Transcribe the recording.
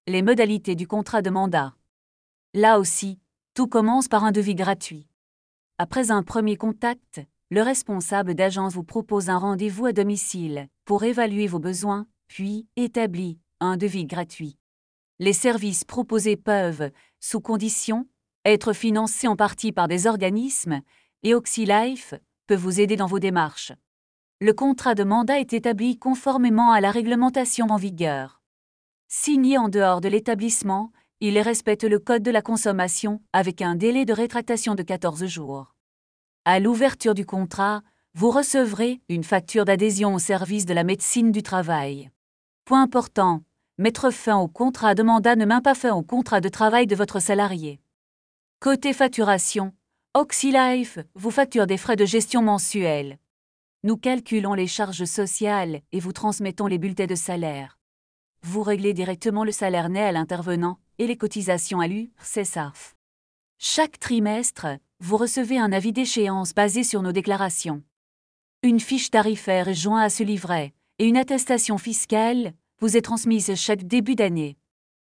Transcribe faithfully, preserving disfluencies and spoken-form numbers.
Les modalités du contrat de mandat. Là aussi, tout commence par un devis gratuit. Après un premier contact, le responsable d'agence vous propose un rendez-vous à domicile pour évaluer vos besoins, puis établit un devis gratuit. Les services proposés peuvent, sous condition, être financés en partie par des organismes et OxyLife peut vous aider dans vos démarches. Le contrat de mandat est établi conformément à la réglementation en vigueur. Signé en dehors de l'établissement, il respecte le code de la consommation avec un délai de rétractation de quatorze jours. À l'ouverture du contrat, vous recevrez une facture d'adhésion au service de la médecine du travail. Point important, mettre fin au contrat de mandat ne met pas fin au contrat de travail de votre salarié. Côté facturation, OxyLife vous facture des frais de gestion mensuels. Nous calculons les charges sociales et vous transmettons les bulletins de salaire. Vous réglez directement le salaire net à l'intervenant et les cotisations à l'U R S S A F. Chaque trimestre, vous recevez un avis d'échéance basé sur nos déclarations. Une fiche tarifaire est jointe à ce livret et une attestation fiscale vous est transmise chaque début d'année.